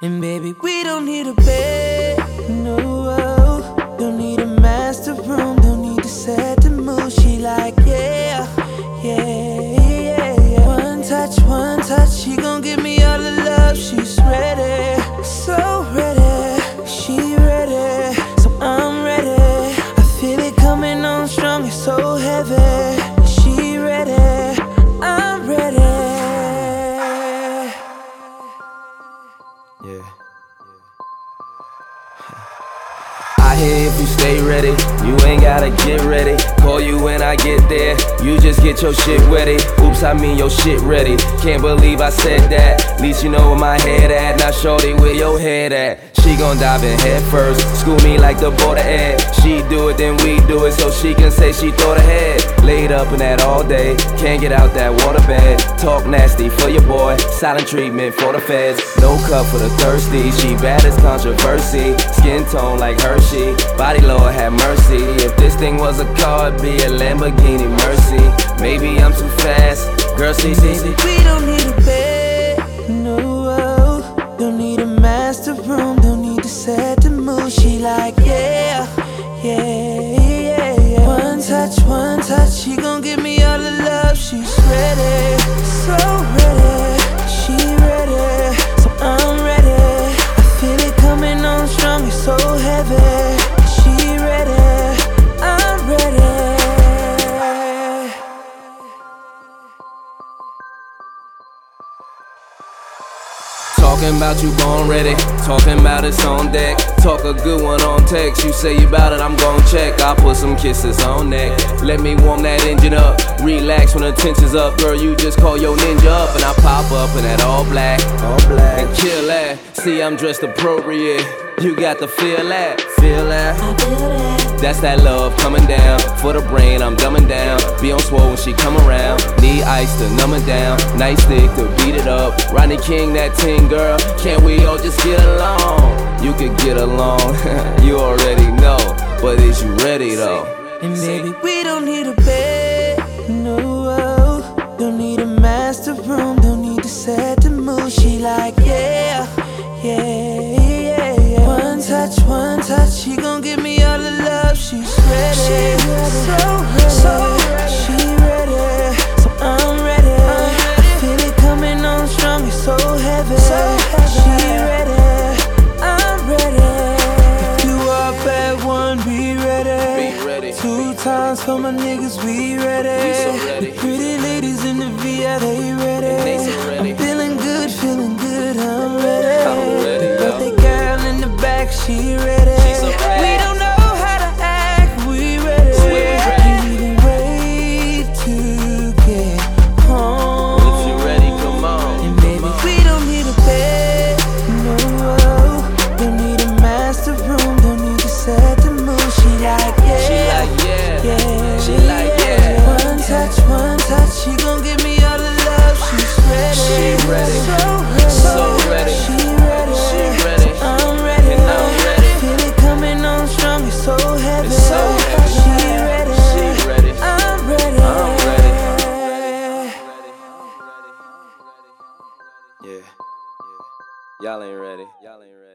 And baby, we don't need a bed, no. Don't need a master room, don't need to set the mood. She like, yeah, yeah, yeah, yeah. One touch, she gon' give me all the love. She's ready, so ready. She ready, so I'm ready. I feel it coming on strong, it's so heavy. She ready, I'm ready. Yeah. I hear if you stay ready, you ain't gotta get ready. Call you when I get there, you just get your shit ready. Oops, I mean your shit ready. Can't believe I said that. Least you know where my head at. Now shorty, where your head at? She gon' dive in head first, school me like the border ed. She do it, then we do it, so she can say she thought ahead. Laid up in that all day, can't get out that waterbed. Talk nasty for your boy, silent treatment for the feds. No cup for the thirsty, she bad as controversy. Skin tone like Hershey, body Lord have mercy. If this thing was a car, it'd be a Lamborghini Mercy. Maybe I'm too fast, girl, see. We don't need a bed, no. Don't need a master room, don't need to set the mood. She like, yeah, yeah, yeah, yeah. One touch, she gon' give me all the love. She's ready, so ready. She ready, so I'm ready. I feel it coming on strong, it's so heavy. She ready, I'm ready. Talking about you born ready, talking about it's on deck. Talk a good one on text, you say you bout it, I'm gon' check. I'll put some kisses on neck, let me warm that engine up. Relax when the tension's up, girl, you just call your ninja up. And I pop up in that all black, and kill that. See, I'm dressed appropriate, you got to feel that, feel that. I feel that. That's that love coming down, for the brain I'm dumbing down. Be on swole when she come around, need ice to numb it down. Nightstick to beat it up, Rodney King that ting girl. Can't we all just get along? You could get along, you already know. But is you ready though? And baby, we don't need a bed, no. Don't need a master room, don't need to set the mood. She like, yeah, yeah, yeah, yeah. One touch, she gon' give me all the love. She's ready, so ready. She ready, so I'm ready. I feel it coming on strong, it's so heavy. She ready, I'm ready. If you up at one, be ready. 2 times for my niggas, we ready. The pretty ladies in the VI, they ready. I'm feeling good, I'm ready. Birthday girl in the back, she ready. We don't know how to act, we ready. Can't even wait to get home. If you ready, come on. And baby, we don't need a bed, no. Don't need a master room, don't need to set the mood. She like, yeah, yeah. She like, yeah. One touch, she gon' give me all the love. She's ready, She ready, so ready. She ready, I'm ready. Feel it coming on strong, it's so heavy. She ready, I'm ready. Yeah, y'all ain't ready.